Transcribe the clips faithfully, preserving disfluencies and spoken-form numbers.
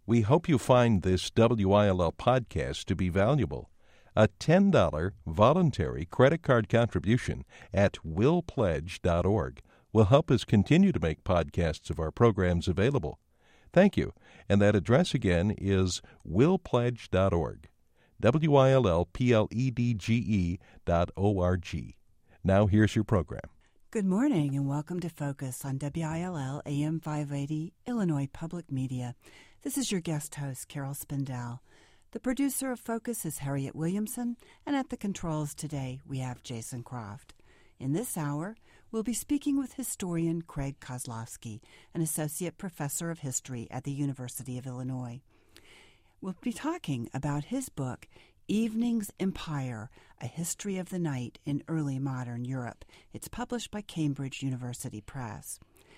We hope you find this W I L L podcast to be valuable. A ten dollars voluntary credit card contribution at will pledge dot org will help us continue to make podcasts of our programs available. Thank you. And that address again is will pledge dot org. W I L L P L E D G E dot O R G. Now here's your program. Good morning and welcome to Focus on W I L L A M five eighty, Illinois Public Media. This is your guest host, Carol Spindell. The producer of Focus is Harriet Williamson, and at the controls today we have Jason Croft. In this hour, we'll be speaking with historian Craig Kozlowski, an associate professor of history at the University of Illinois. We'll be talking about his book, Evening's Empire, A History of the Night in Early Modern Europe. It's published by Cambridge University Press.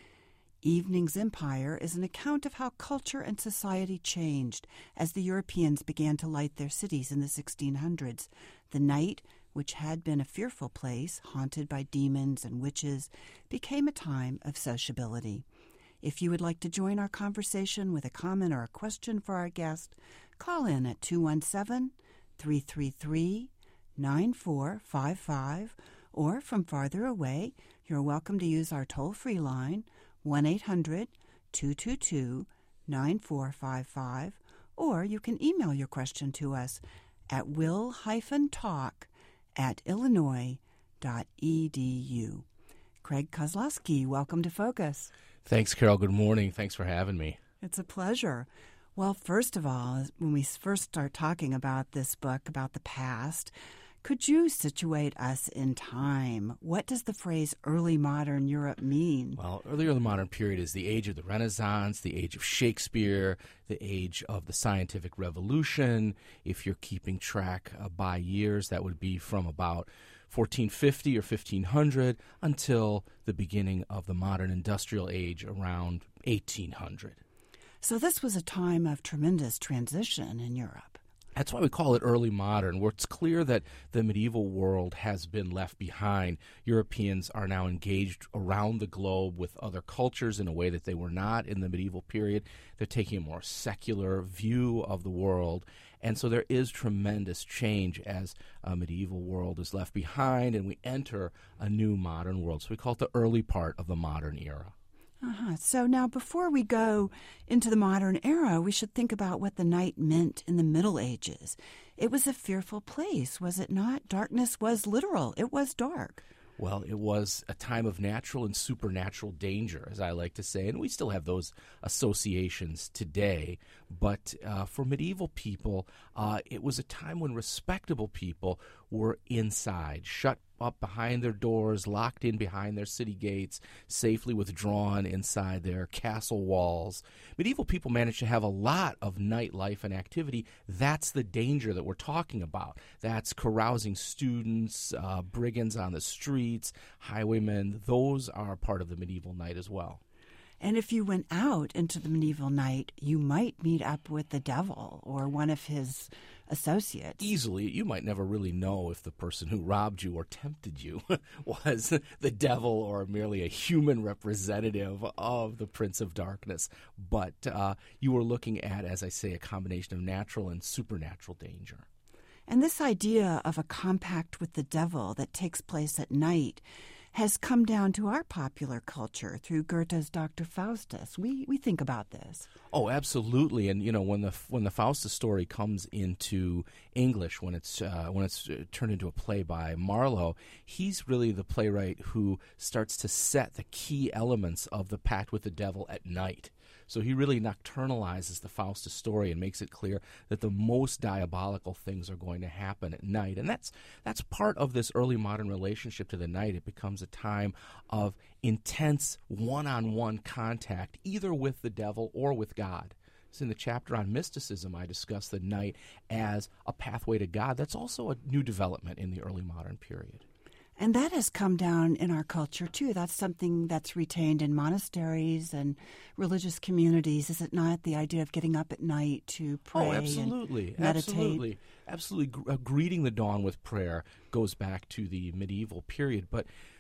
Evening's Empire is an account of how culture and society changed as the Europeans began to light their cities in the sixteen hundreds. The night, which had been a fearful place, haunted by demons and witches, became a time of sociability. If you would like to join our conversation with a comment or a question for our guest, call in at two one seven, three three three, nine four five five, or from farther away, you're welcome to use our toll-free line, one eight hundred, two two two, nine four five five, or you can email your question to us at will talk at illinois dot e d u. Craig Kozlowski, welcome to Focus. Thanks, Carol. Good morning. Thanks for having me. It's a pleasure. Well, first of all, when we first start talking about this book, about the past, could you situate us in time? What does the phrase early modern Europe mean? Well, early early modern period is the age of the Renaissance, the age of Shakespeare, the age of the scientific revolution. If you're keeping track uh, by years, that would be from about fourteen fifty or fifteen hundred until the beginning of the modern industrial age around eighteen hundred. So this was a time of tremendous transition in Europe. That's why we call it early modern, where it's clear that the medieval world has been left behind. Europeans are now engaged around the globe with other cultures in a way that they were not in the medieval period. They're taking a more secular view of the world. And so there is tremendous change as a medieval world is left behind and we enter a new modern world. So we call it the early part of the modern era. Uh-huh. So now before we go into the modern era, we should think about what the night meant in the Middle Ages. It was a fearful place, was it not? Darkness was literal. It was dark. Well, it was a time of natural and supernatural danger, as I like to say, and we still have those associations today. But uh, for medieval people, uh, it was a time when respectable people were inside, shut up behind their doors, locked in behind their city gates, safely withdrawn inside their castle walls. Medieval people managed to have a lot of nightlife and activity. That's the danger that we're talking about. That's carousing students, uh, brigands on the streets, highwaymen. Those are part of the medieval night as well. And if you went out into the medieval night, you might meet up with the devil or one of his associates. Easily. You might never really know if the person who robbed you or tempted you was the devil or merely a human representative of the Prince of Darkness. But uh, you were looking at, as I say, a combination of natural and supernatural danger. And this idea of a compact with the devil that takes place at night has come down to our popular culture through Goethe's Doctor Faustus. We we think about this. Oh, absolutely. And you know, when the when the Faustus story comes into English, when it's uh, when it's turned into a play by Marlowe, he's really the playwright who starts to set the key elements of the pact with the devil at night. So he really nocturnalizes the Faustus story and makes it clear that the most diabolical things are going to happen at night. And that's that's part of this early modern relationship to the night. It becomes a time of intense one-on-one contact, either with the devil or with God. So in the chapter on mysticism, I discuss the night as a pathway to God. That's also a new development in the early modern period. And that has come down in our culture, too. That's something that's retained in monasteries and religious communities, is it not? The idea of getting up at night to pray oh, absolutely. and meditate. Absolutely. Absolutely. Uh, greeting the dawn with prayer goes back to the medieval period. But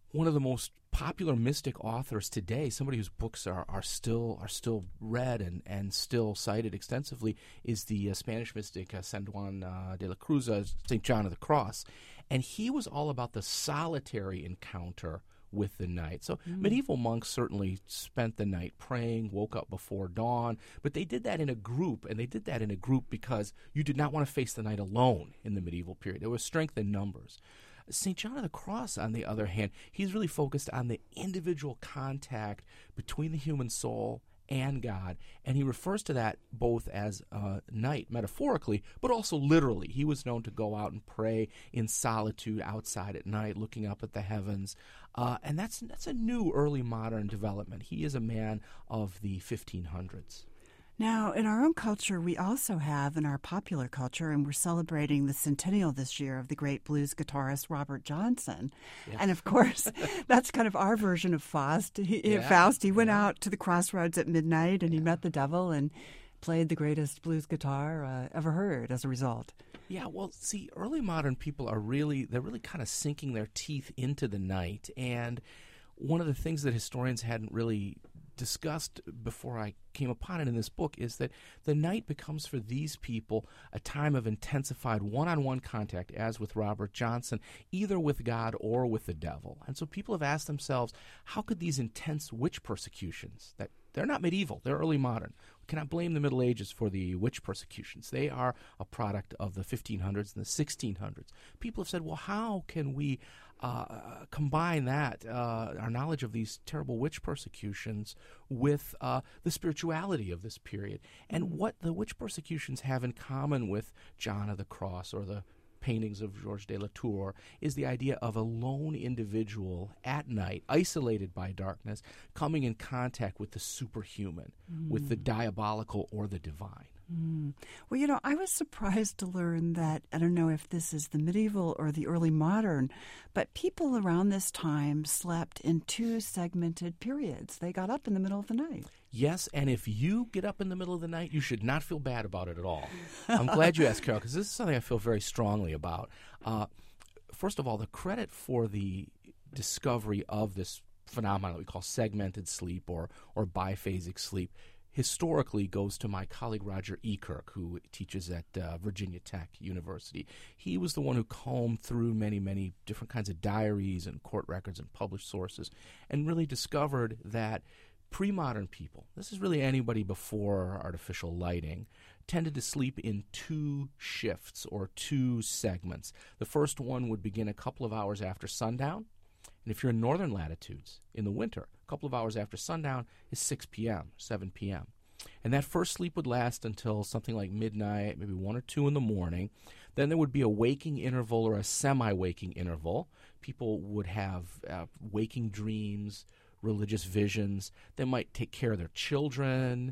one of the most popular mystic authors today, somebody whose books are, are still are still read and, and still cited extensively, is the uh, Spanish mystic uh, San Juan uh, de la Cruz, uh, Saint John of the Cross. And he was all about the solitary encounter with the night. So mm. medieval monks certainly spent the night praying, woke up before dawn, but they did that in a group, and they did that in a group because you did not want to face the night alone in the medieval period. There was strength in numbers. Saint John of the Cross, on the other hand, he's really focused on the individual contact between the human soul and God, and he refers to that both as uh, night, metaphorically, but also literally. He was known to go out and pray in solitude outside at night, looking up at the heavens, uh, and that's that's a new early modern development. He is a man of the fifteen hundreds. Now, in our own culture, we also have, in our popular culture, and we're celebrating the centennial this year of the great blues guitarist Robert Johnson. Yes. And, of course, that's kind of our version of Faust. He, yeah. Faust, he went yeah. out to the crossroads at midnight, and yeah. he met the devil and played the greatest blues guitar uh, ever heard as a result. Yeah, well, see, early modern people are really, they're really kind of sinking their teeth into the night. And one of the things that historians hadn't really discussed before I came upon it in this book is that the night becomes for these people a time of intensified one-on-one contact, as with Robert Johnson, either with God or with the devil. And so people have asked themselves, how could these intense witch persecutions, that they're not medieval, they're early modern. We cannot blame the Middle Ages for the witch persecutions. They are a product of the fifteen hundreds and the sixteen hundreds. People have said, well, how can we Uh, combine that, uh, our knowledge of these terrible witch persecutions, with uh, the spirituality of this period? And what the witch persecutions have in common with John of the Cross or the paintings of Georges de la Tour is the idea of a lone individual at night, isolated by darkness, coming in contact with the superhuman, mm. with the diabolical or the divine. Mm. Well, you know, I was surprised to learn that, I don't know if this is the medieval or the early modern, but people around this time slept in two segmented periods. They got up in the middle of the night. Yes, and if you get up in the middle of the night, you should not feel bad about it at all. I'm glad you asked, Carol, because this is something I feel very strongly about. Uh, first of all, the credit for the discovery of this phenomenon that we call segmented sleep or, or biphasic sleep historically goes to my colleague Roger Ekirk, who teaches at uh, Virginia Tech University. He was the one who combed through many, many different kinds of diaries and court records and published sources and really discovered that pre-modern people, this is really anybody before artificial lighting, tended to sleep in two shifts or two segments. The first one would begin a couple of hours after sundown, and if you're in northern latitudes in the winter, a couple of hours after sundown is six p.m., seven p.m. And that first sleep would last until something like midnight, maybe one or two in the morning. Then there would be a waking interval or a semi-waking interval. People would have uh, waking dreams, religious visions. They might take care of their children.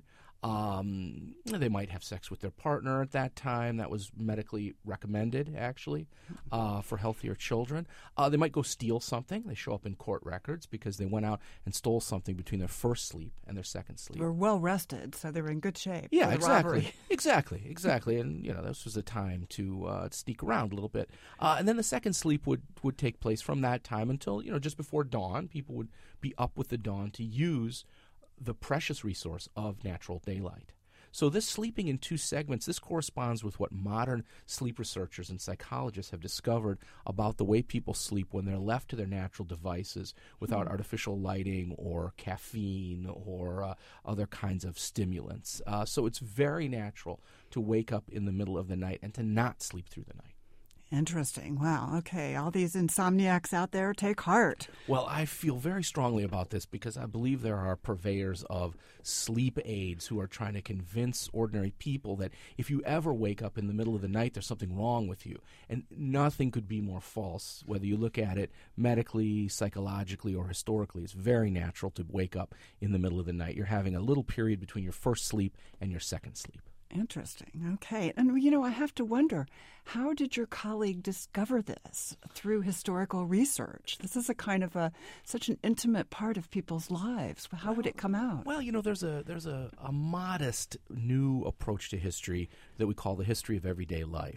Um, they might have sex with their partner at that time. That was medically recommended, actually, uh, for healthier children. Uh, they might go steal something. They show up in court records because they went out and stole something between their first sleep and their second sleep. They were well rested, so they were in good shape. Yeah, for the exactly, robbery. exactly, exactly. And you know, this was a time to uh, sneak around a little bit. Uh, and then the second sleep would would take place from that time until you know just before dawn. People would be up with the dawn to use the precious resource of natural daylight. So this sleeping in two segments, this corresponds with what modern sleep researchers and psychologists have discovered about the way people sleep when they're left to their natural devices without mm. artificial lighting or caffeine or uh, other kinds of stimulants. Uh, so it's very natural to wake up in the middle of the night and to not sleep through the night. Interesting. Wow. Okay. All these insomniacs out there, take heart. Well, I feel very strongly about this because I believe there are purveyors of sleep aids who are trying to convince ordinary people that if you ever wake up in the middle of the night, there's something wrong with you. And nothing could be more false, whether you look at it medically, psychologically, or historically. It's very natural to wake up in the middle of the night. You're having a little period between your first sleep and your second sleep. Interesting. Okay. And, you know, I have to wonder, how did your colleague discover this through historical research? This is a kind of a such an intimate part of people's lives. How would it come out? Well, you know, there's a there's a, a modest new approach to history that we call the history of everyday life.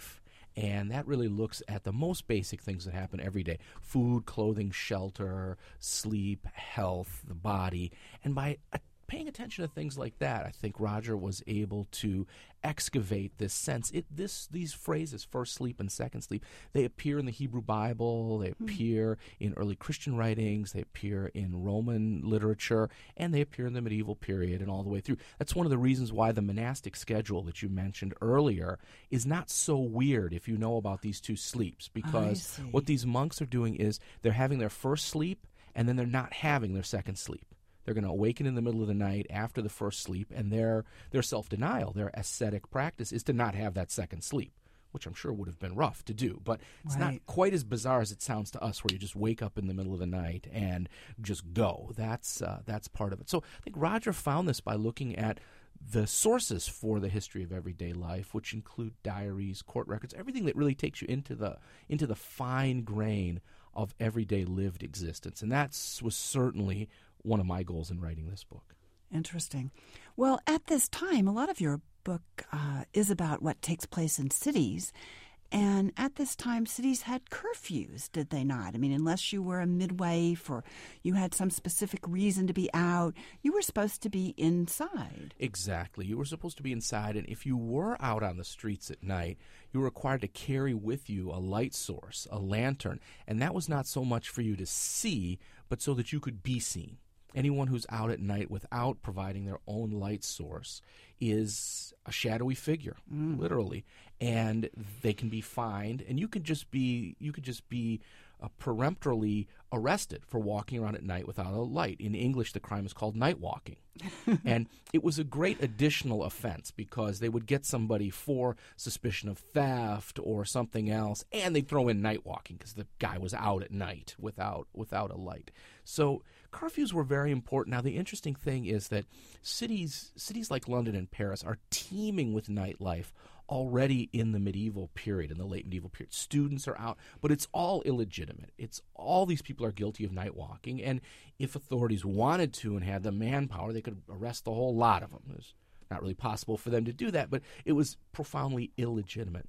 And that really looks at the most basic things that happen every day: food, clothing, shelter, sleep, health, the body. And by uh, paying attention to things like that, I think Roger was able to excavate this sense. It this these phrases, first sleep and second sleep, they appear in the Hebrew Bible, they appear mm. in early Christian writings, they appear in Roman literature, and they appear in the medieval period and all the way through. That's one of the reasons why the monastic schedule that you mentioned earlier is not so weird if you know about these two sleeps, because what these monks are doing is they're having their first sleep and then they're not having their second sleep. They're going to awaken in the middle of the night after the first sleep, and their their self-denial, their ascetic practice is to not have that second sleep, which I'm sure would have been rough to do. But it's right. not quite as bizarre as it sounds to us, where you just wake up in the middle of the night and just go. That's uh, that's part of it. So I think Roger found this by looking at the sources for the history of everyday life, which include diaries, court records, everything that really takes you into the into the fine grain of everyday lived existence. And that was certainly one of my goals in writing this book. Interesting. Well, at this time, a lot of your book uh, is about what takes place in cities. And at this time, cities had curfews, did they not? I mean, unless you were a midwife or you had some specific reason to be out, you were supposed to be inside. Exactly. You were supposed to be inside. And if you were out on the streets at night, you were required to carry with you a light source, a lantern. And that was not so much for you to see, but so that you could be seen. Anyone who's out at night without providing their own light source is a shadowy figure, mm. literally, and they can be fined. And you could just be you could just be uh, peremptorily arrested for walking around at night without a light. In English, the crime is called night walking, and it was a great additional offense because they would get somebody for suspicion of theft or something else, and they'd throw in night walking because the guy was out at night without without a light. So curfews were very important. Now, the interesting thing is that cities cities like London and Paris are teeming with nightlife already in the medieval period, in the late medieval period. Students are out, but it's all illegitimate. It's all these people are guilty of night walking, and if authorities wanted to and had the manpower, they could arrest the whole lot of them. It was not really possible for them to do that, but it was profoundly illegitimate.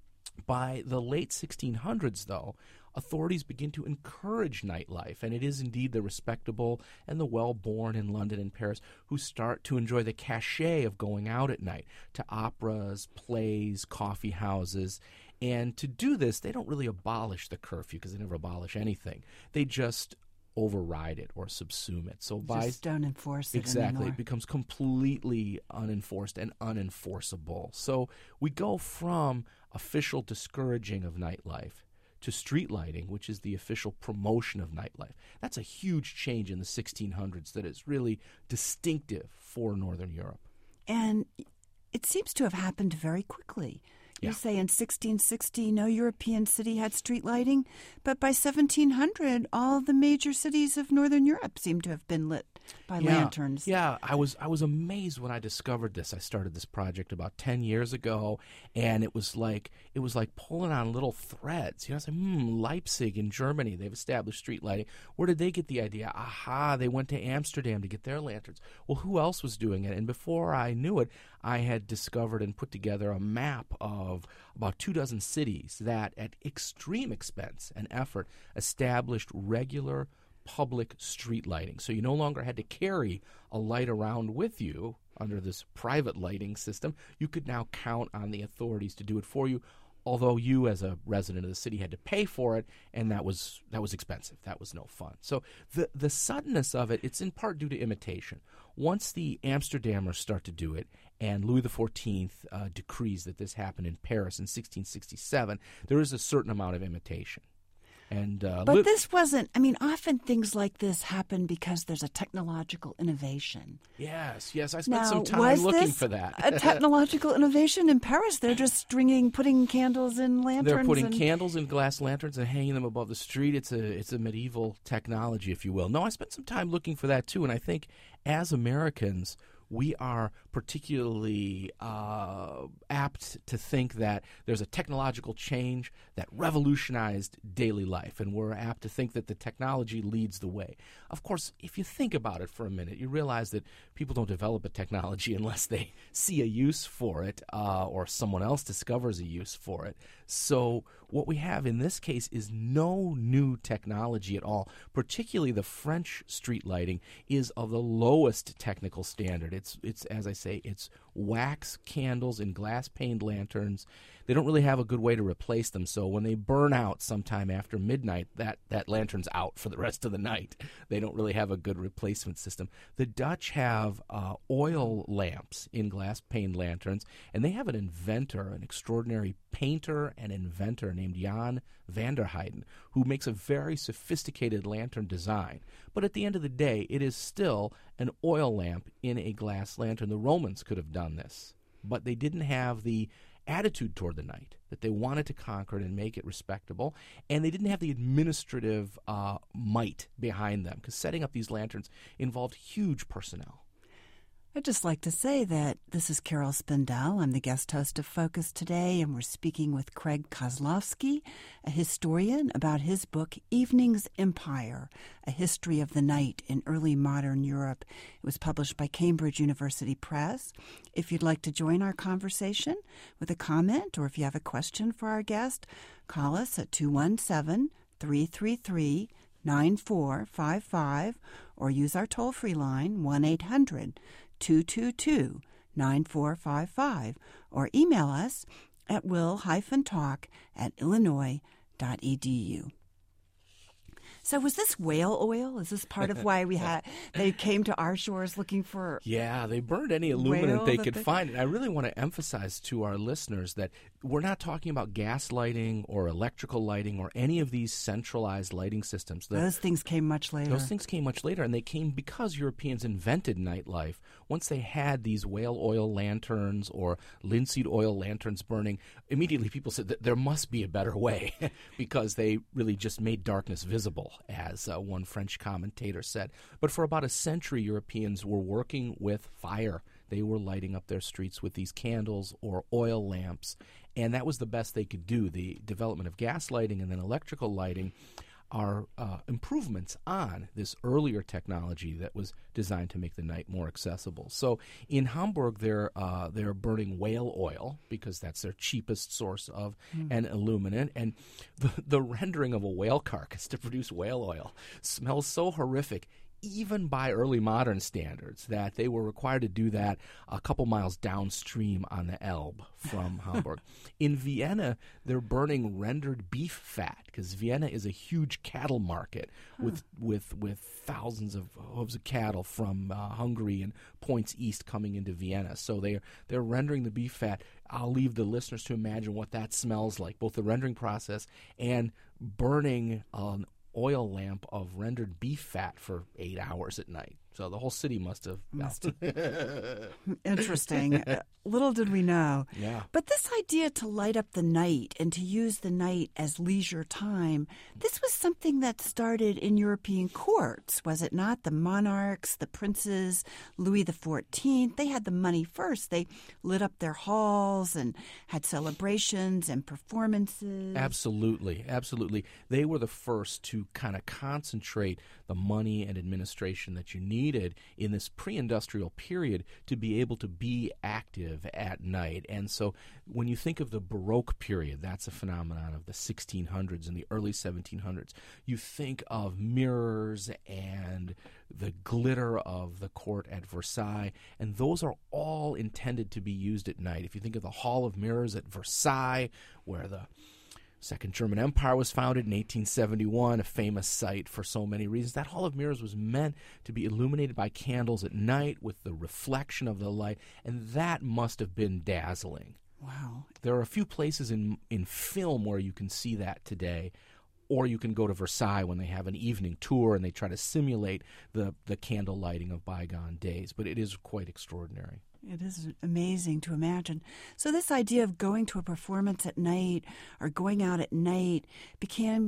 By the late sixteen hundreds, though, authorities begin to encourage nightlife, and it is indeed the respectable and the well-born in London and Paris who start to enjoy the cachet of going out at night to operas, plays, coffee houses. And to do this, they don't really abolish the curfew, because they never abolish anything. They just override it or subsume it. So by just don't enforce it exactly, anymore. It becomes completely unenforced and unenforceable. So we go from official discouraging of nightlife to street lighting, which is the official promotion of nightlife. That's a huge change in the sixteen hundreds that is really distinctive for Northern Europe. And it seems to have happened very quickly. You Yeah. say in sixteen sixty, no European city had street lighting, but by seventeen hundred, all the major cities of Northern Europe seem to have been lit by Yeah. lanterns. Yeah, I was I was amazed when I discovered this. I started this project about ten years ago, and it was like it was like pulling on little threads. You know, I was like, hmm, Leipzig in Germany, they've established street lighting. Where did they get the idea? Aha, they went to Amsterdam to get their lanterns. Well, who else was doing it? And before I knew it, I had discovered and put together a map of about two dozen cities that, at extreme expense and effort, established regular public street lighting. So you no longer had to carry a light around with you under this private lighting system. You could now count on the authorities to do it for you, although you as a resident of the city had to pay for it, and that was that was expensive. That was no fun. So the the suddenness of it, it's in part due to imitation. Once the Amsterdammers start to do it, and Louis the fourteenth uh, decrees that this happened in Paris in sixteen sixty-seven, there is a certain amount of imitation. And uh, But li- this wasn't, I mean, often things like this happen because there's a technological innovation. Yes, yes, I spent Now, some time was looking this for that. a technological innovation in Paris? They're just stringing, putting candles in lanterns. They're putting and... candles in glass lanterns and hanging them above the street. It's a it's a medieval technology, if you will. No, I spent some time looking for that too, and I think as Americans, we are particularly uh, apt to think that there's a technological change that revolutionized daily life, and we're apt to think that the technology leads the way. Of course, if you think about it for a minute, you realize that people don't develop a technology unless they see a use for it uh, or someone else discovers a use for it. So what we have in this case is no new technology at all. Particularly the French street lighting is of the lowest technical standard. It's, it's as I say, it's wax candles in glass-paned lanterns. They don't really have a good way to replace them, so when they burn out sometime after midnight, that, that lantern's out for the rest of the night. They don't really have a good replacement system. The Dutch have uh, oil lamps in glass-paned lanterns, and they have an inventor, an extraordinary painter and inventor named Jan van der Heyden, who makes a very sophisticated lantern design. But at the end of the day, it is still an oil lamp in a glass lantern. The Romans could have done this, but they didn't have the attitude toward the night, that they wanted to conquer it and make it respectable, and they didn't have the administrative uh, might behind them, because setting up these lanterns involved huge personnel. I'd just like to say that this is Carol Spindell. I'm the guest host of Focus today, and we're speaking with Craig Kozlowski, a historian, about his book, Evening's Empire, A History of the Night in Early Modern Europe. It was published by Cambridge University Press. If you'd like to join our conversation with a comment, or if you have a question for our guest, call us at two one seven, three three three, nine four five five or use our toll-free line, one eight hundred, two two two, nine four five five, or email us at will-talk at illinois dot e d u. So was this whale oil? Is this part of why we had they came to our shores looking for? Yeah, they burned any illuminant they could they... find. And I really want to emphasize to our listeners that we're not talking about gas lighting or electrical lighting or any of these centralized lighting systems. The, those things came much later. Those things came much later, and they came because Europeans invented nightlife. Once they had these whale oil lanterns or linseed oil lanterns burning, immediately people said that there must be a better way because they really just made darkness visible, as uh, one French commentator said. But for about a century, Europeans were working with fire. They were lighting up their streets with these candles or oil lamps, and that was the best they could do. The development of gas lighting and then electrical lighting are uh, improvements on this earlier technology that was designed to make the night more accessible. So in Hamburg, they're uh, they're burning whale oil because that's their cheapest source of mm. an illuminant. And the, the rendering of a whale carcass to produce whale oil smells so horrific, even by early modern standards, that they were required to do that a couple miles downstream on the Elbe from Hamburg. In Vienna, they're burning rendered beef fat because Vienna is a huge cattle market huh. with with with thousands of hooves of cattle from uh, Hungary and points east coming into Vienna. So they're they're rendering the beef fat. I'll leave the listeners to imagine what that smells like, both the rendering process and burning an oil lamp of rendered beef fat for eight hours at night. So the whole city must have melted. Interesting. Uh, little did we know. Yeah. But this idea to light up the night and to use the night as leisure time, this was something that started in European courts, was it not? The monarchs, the princes, Louis the fourteenth, they had the money first. They lit up their halls and had celebrations and performances. Absolutely. Absolutely. They were the first to kind of concentrate the money and administration that you needed in this pre-industrial period to be able to be active at night. And so when you think of the Baroque period, that's a phenomenon of the sixteen hundreds and the early seventeen hundreds. You think of mirrors and the glitter of the court at Versailles, and those are all intended to be used at night. If you think of the Hall of Mirrors at Versailles, where the Second German Empire was founded in eighteen seventy-one, a famous site for so many reasons. That Hall of Mirrors was meant to be illuminated by candles at night with the reflection of the light, and that must have been dazzling. Wow. There are a few places in, in film where you can see that today, or you can go to Versailles when they have an evening tour and they try to simulate the, the candle lighting of bygone days, but it is quite extraordinary. It is amazing to imagine. So this idea of going to a performance at night or going out at night became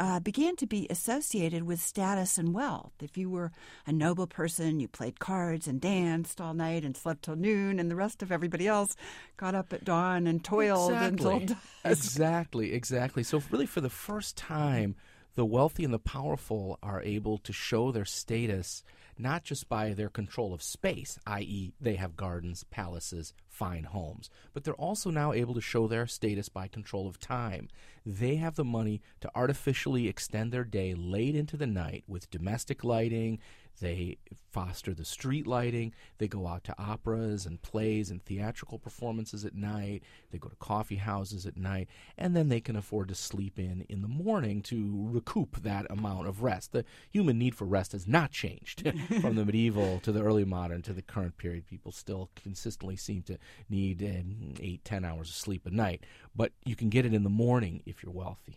uh, began to be associated with status and wealth. If you were a noble person, you played cards and danced all night and slept till noon, and the rest of everybody else got up at dawn and toiled exactly. until dusk. Exactly, exactly. So really for the first time, the wealthy and the powerful are able to show their status not just by their control of space, that is they have gardens, palaces, fine homes, but they're also now able to show their status by control of time. They have the money to artificially extend their day late into the night with domestic lighting. They foster the street lighting. They go out to operas and plays and theatrical performances at night. They go to coffee houses at night. And then they can afford to sleep in in the morning to recoup that amount of rest. The human need for rest has not changed from the medieval to the early modern to the current period. People still consistently seem to need um, eight, ten hours of sleep a night. But you can get it in the morning if you're wealthy.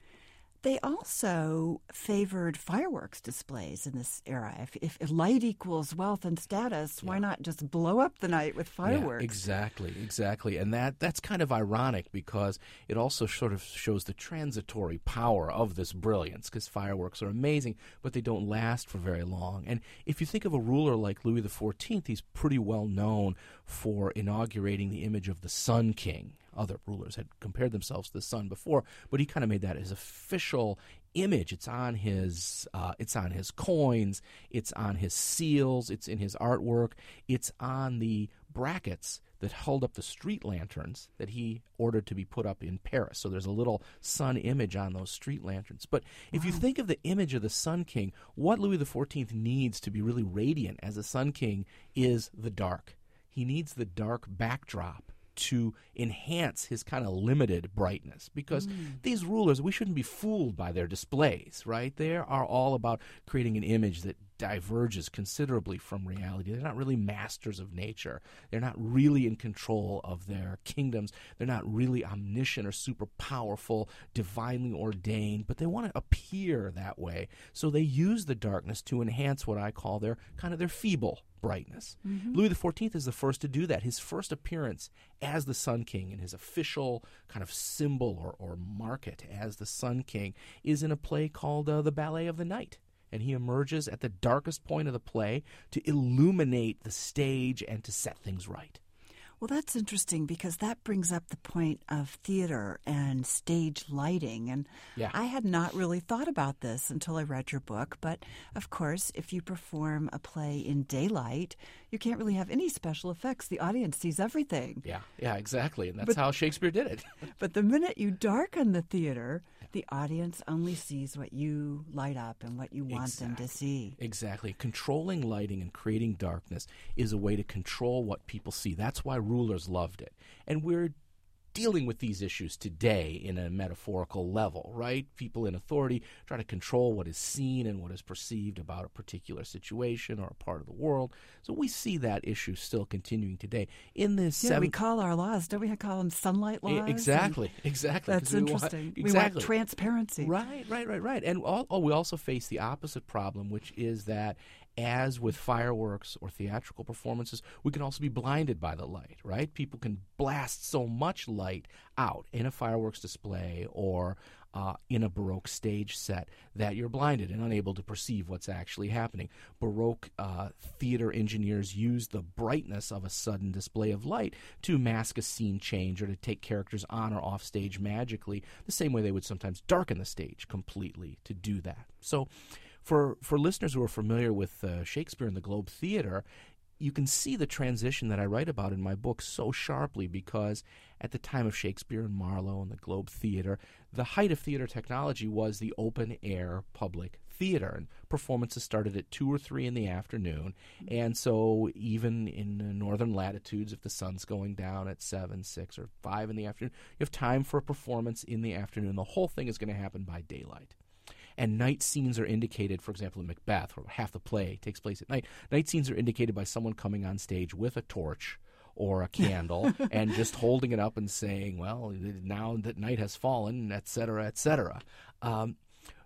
They also favored fireworks displays in this era. If, if, if light equals wealth and status, yeah. why not just blow up the night with fireworks? Yeah, exactly, exactly. And that that's kind of ironic because it also sort of shows the transitory power of this brilliance, because fireworks are amazing, but they don't last for very long. And if you think of a ruler like Louis the fourteenth, he's pretty well known for inaugurating the image of the Sun King. Other rulers had compared themselves to the sun before, but he kind of made that his official image. It's on his, uh, it's on his coins, it's on his seals, it's in his artwork, it's on the brackets that held up the street lanterns that he ordered to be put up in Paris. So there's a little sun image on those street lanterns. But if wow. you think of the image of the Sun King, what Louis the fourteenth needs to be really radiant as a Sun King is the dark. He needs the dark backdrop to enhance his kind of limited brightness, because mm. these rulers, we shouldn't be fooled by their displays, right? They are all about creating an image that diverges considerably from reality. They're not really masters of nature. They're not really in control of their kingdoms. They're not really omniscient or super powerful, divinely ordained, but they want to appear that way. So they use the darkness to enhance what I call their kind of their feeble brightness. Mm-hmm. Louis the fourteenth is the first to do that. His first appearance as the Sun King and his official kind of symbol or, or market as the Sun King is in a play called uh, The Ballet of the Night. And he emerges at the darkest point of the play to illuminate the stage and to set things right. Well, that's interesting because that brings up the point of theater and stage lighting. And yeah. I had not really thought about this until I read your book. But, of course, if you perform a play in daylight, you can't really have any special effects. The audience sees everything. Yeah, yeah, exactly. And that's but, how Shakespeare did it. But the minute you darken the theater, the audience only sees what you light up and what you want exactly. them to see. Exactly. Controlling lighting and creating darkness is a way to control what people see. That's why rulers loved it. And we're dealing with these issues today in a metaphorical level, right? People in authority try to control what is seen and what is perceived about a particular situation or a part of the world. So we see that issue still continuing today. In this, yeah, seven... we call our laws, don't we call them sunlight laws? Exactly, exactly. That's interesting. We want, exactly. we want transparency. Right, right, right, right. And all, oh, we also face the opposite problem, which is that as with fireworks or theatrical performances, we can also be blinded by the light, right? People can blast so much light out in a fireworks display or uh, in a Baroque stage set that you're blinded and unable to perceive what's actually happening. Baroque uh, theater engineers use the brightness of a sudden display of light to mask a scene change or to take characters on or off stage magically, the same way they would sometimes darken the stage completely to do that. So For for listeners who are familiar with uh, Shakespeare and the Globe Theater, you can see the transition that I write about in my book so sharply, because at the time of Shakespeare and Marlowe and the Globe Theater, the height of theater technology was the open-air public theater, and performances started at two or three in the afternoon. And so even in uh, northern latitudes, if the sun's going down at seven, six, or five in the afternoon, you have time for a performance in the afternoon. The whole thing is going to happen by daylight. And night scenes are indicated, for example, in Macbeth, where half the play takes place at night. Night scenes are indicated by someone coming on stage with a torch or a candle and just holding it up and saying, well, now that night has fallen, et cetera, et cetera. Um,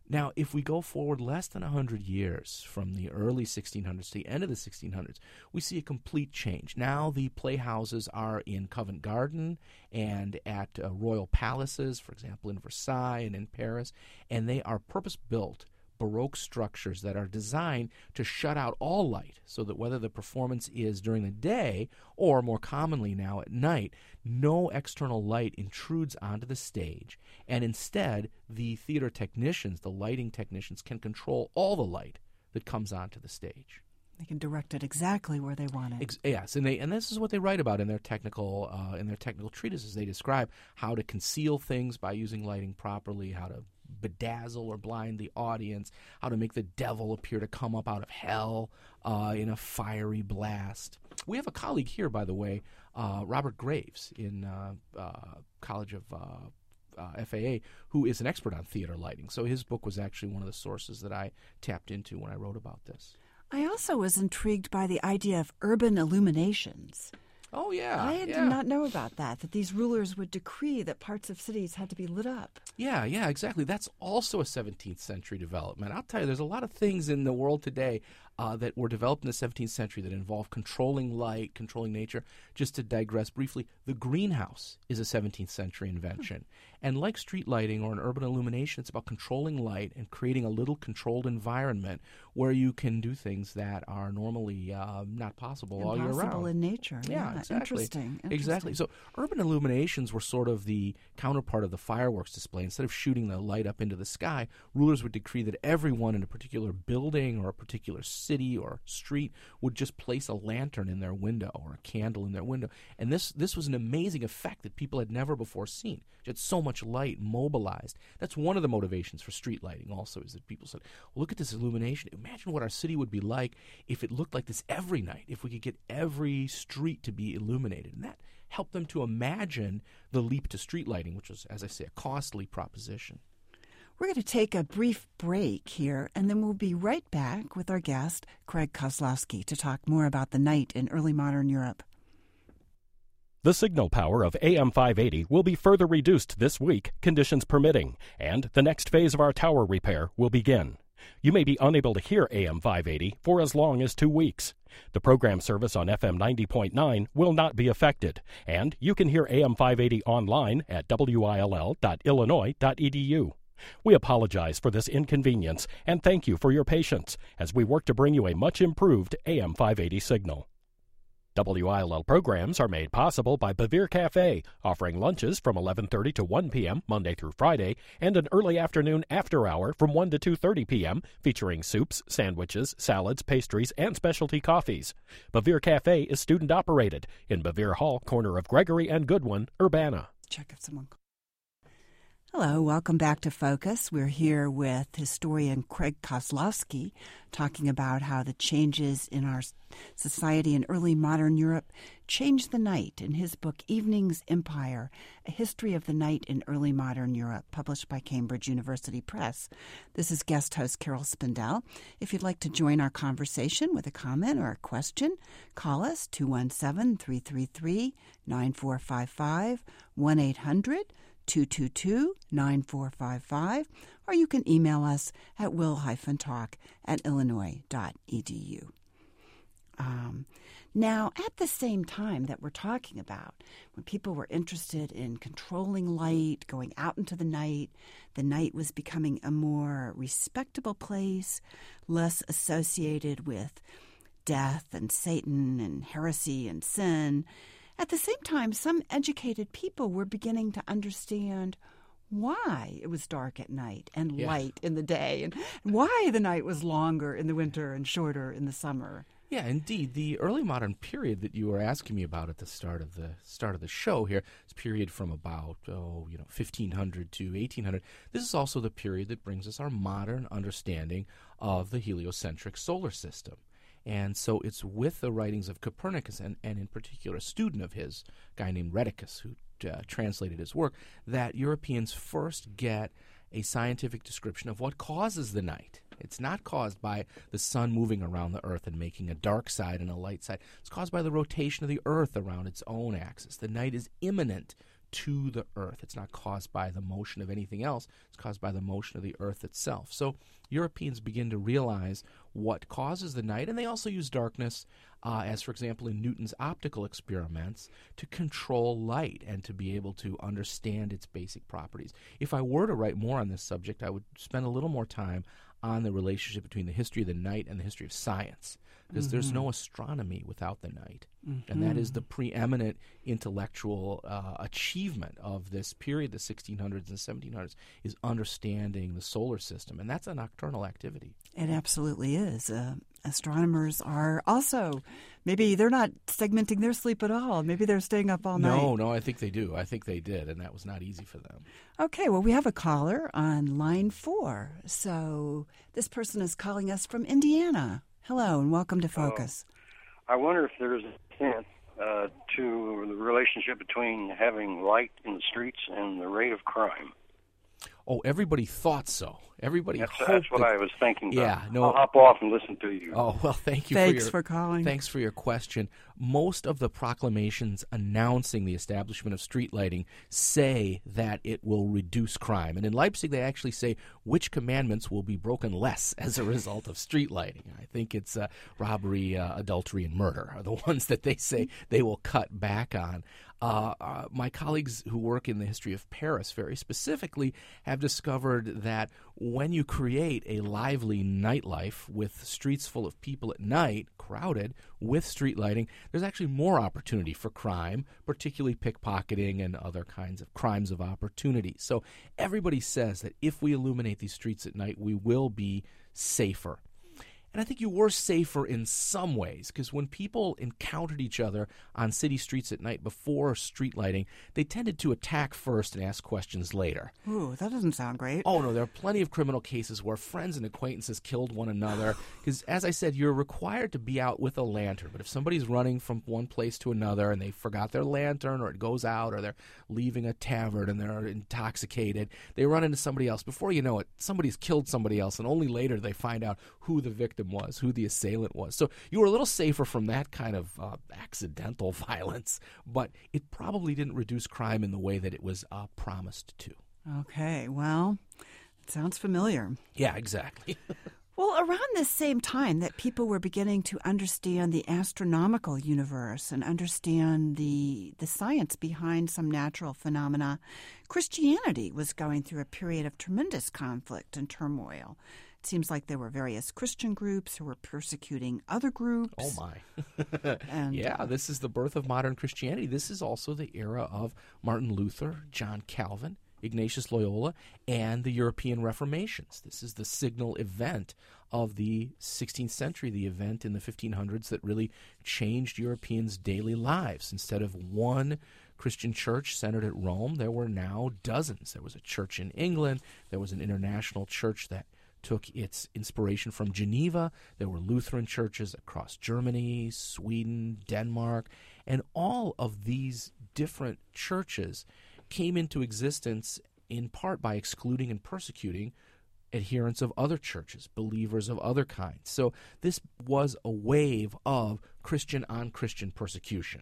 Now, if we go forward less than one hundred years from the early sixteen hundreds to the end of the sixteen hundreds, we see a complete change. Now the playhouses are in Covent Garden and at uh, royal palaces, for example, in Versailles and in Paris, and they are purpose-built Baroque structures that are designed to shut out all light so that whether the performance is during the day or more commonly now at night, no external light intrudes onto the stage. And instead, the theater technicians, the lighting technicians, can control all the light that comes onto the stage. They can direct it exactly where they want it. Ex- yes, and they and this is what they write about in their technical uh, in their technical treatises. They describe how to conceal things by using lighting properly, how to bedazzle or blind the audience, how to make the devil appear to come up out of hell uh, in a fiery blast. We have a colleague here, by the way, uh, Robert Graves in uh, uh, College of uh, uh, F A A, who is an expert on theater lighting. So his book was actually one of the sources that I tapped into when I wrote about this. I also was intrigued by the idea of urban illuminations. Oh, yeah. I yeah. did not know about that, that these rulers would decree that parts of cities had to be lit up. Yeah, yeah, exactly. That's also a seventeenth century development. I'll tell you, there's a lot of things in the world today uh, that were developed in the seventeenth century that involve controlling light, controlling nature. Just to digress briefly, the greenhouse is a seventeenth century invention. And like street lighting or an urban illumination, it's about controlling light and creating a little controlled environment where you can do things that are normally uh, not possible all year round. Impossible in nature. Yeah, Yeah, exactly. Interesting. Interesting. Exactly. So urban illuminations were sort of the counterpart of the fireworks display. Instead of shooting the light up into the sky, rulers would decree that everyone in a particular building or a particular city or street would just place a lantern in their window or a candle in their window. And this this was an amazing effect that people had never before seen. You had so much light mobilized. That's one of the motivations for street lighting also, is that people said, well, look at this illumination. Imagine what our city would be like if it looked like this every night, if we could get every street to be illuminated. And that helped them to imagine the leap to street lighting, which was, as I say, a costly proposition. We're going to take a brief break here, and then we'll be right back with our guest, Craig Kozlowski, to talk more about the night in early modern Europe. The signal power of A M five eighty will be further reduced this week, conditions permitting, and the next phase of our tower repair will begin. You may be unable to hear A M five eighty for as long as two weeks. The program service on F M ninety point nine will not be affected, and you can hear A M five eighty online at W I L L dot illinois dot e d u. We apologize for this inconvenience and thank you for your patience as we work to bring you a much improved A M five eighty signal. W I L L programs are made possible by Bavir Cafe, offering lunches from eleven thirty to one p.m. Monday through Friday, and an early afternoon after hour from one to two thirty p.m., featuring soups, sandwiches, salads, pastries, and specialty coffees. Bavir Cafe is student-operated in Bavir Hall, corner of Gregory and Goodwin, Urbana. Check if someone... Hello, welcome back to Focus. We're here with historian Craig Kozlowski talking about how the changes in our society in early modern Europe changed the night in his book Evening's Empire, A History of the Night in Early Modern Europe, published by Cambridge University Press. This is guest host Carol Spindell. If you'd like to join our conversation with a comment or a question, call us two one seven, three three three, nine four five five, one eight hundred two two two, nine four five five, or you can email us at will talk at illinois dot e d u. Um, now, at the same time that we're talking about, when people were interested in controlling light, going out into the night, the night was becoming a more respectable place, less associated with death and Satan and heresy and sin. At the same time, some educated people were beginning to understand why it was dark at night and Yeah. light in the day, and why the night was longer in the winter and shorter in the summer. Yeah, indeed. The early modern period that you were asking me about at the start of the start of the show here, this period from about oh, you know, fifteen hundred to eighteen hundred. This is also the period that brings us our modern understanding of the heliocentric solar system. And so it's with the writings of Copernicus, and, and in particular a student of his, a guy named Rheticus, who uh, translated his work, that Europeans first get a scientific description of what causes the night. It's not caused by the sun moving around the earth and making a dark side and a light side. It's caused by the rotation of the earth around its own axis. The night is imminent to the earth. It's not caused by the motion of anything else. It's caused by the motion of the earth itself. So Europeans begin to realize what causes the night, and they also use darkness, uh, as for example in Newton's optical experiments, to control light and to be able to understand its basic properties. If I were to write more on this subject, I would spend a little more time on the relationship between the history of the night and the history of science, because mm-hmm. there's no astronomy without the night. Mm-hmm. And that is the preeminent intellectual uh, achievement of this period, the sixteen hundreds and seventeen hundreds, is understanding the solar system. And that's a nocturnal activity. It absolutely is. Uh, astronomers are also, maybe they're not segmenting their sleep at all. Maybe they're staying up all night. No, no, I think they do. I think they did, and that was not easy for them. Okay, well, we have a caller on line four. So this person is calling us from Indiana. Hello, and welcome to Focus. Uh, I wonder if there's a hint uh, to the relationship between having light in the streets and the rate of crime. Oh, everybody thought so. Everybody that's, hoped that's what that, I was thinking about. Yeah, no, I'll hop off and listen to you. Oh, well, thank you thanks for your for calling. Thanks for your question. Most of the proclamations announcing the establishment of street lighting say that it will reduce crime. And in Leipzig, they actually say which commandments will be broken less as a result of street lighting. I think it's uh, robbery, uh, adultery, and murder are the ones that they say they will cut back on. Uh, uh, my colleagues who work in the history of Paris very specifically have discovered that when you create a lively nightlife with streets full of people at night, crowded, with street lighting, there's actually more opportunity for crime, particularly pickpocketing and other kinds of crimes of opportunity. So everybody says that if we illuminate these streets at night, we will be safer. And I think you were safer in some ways, because when people encountered each other on city streets at night before street lighting, they tended to attack first and ask questions later. Ooh, that doesn't sound great. Oh, no, there are plenty of criminal cases where friends and acquaintances killed one another. Because, as I said, you're required to be out with a lantern. But if somebody's running from one place to another and they forgot their lantern, or it goes out, or they're leaving a tavern and they're intoxicated, they run into somebody else. Before you know it, somebody's killed somebody else, and only later they find out who the victim was, who the assailant was. So you were a little safer from that kind of uh, accidental violence, but it probably didn't reduce crime in the way that it was uh, promised to. Okay, well, it sounds familiar. Yeah, exactly. Well, around this same time that people were beginning to understand the astronomical universe and understand the the science behind some natural phenomena, Christianity was going through a period of tremendous conflict and turmoil. It seems like there were various Christian groups who were persecuting other groups. Oh, my. and, yeah, this is the birth of modern Christianity. This is also the era of Martin Luther, John Calvin, Ignatius Loyola, and the European Reformations. This is the signal event of the sixteenth century, the event in the fifteen hundreds that really changed Europeans' daily lives. Instead of one Christian church centered at Rome, there were now dozens. There was a church in England. There was an international church that took its inspiration from Geneva. There were Lutheran churches across Germany, Sweden, Denmark, and all of these different churches came into existence in part by excluding and persecuting adherents of other churches, believers of other kinds. So this was a wave of Christian-on-Christian persecution.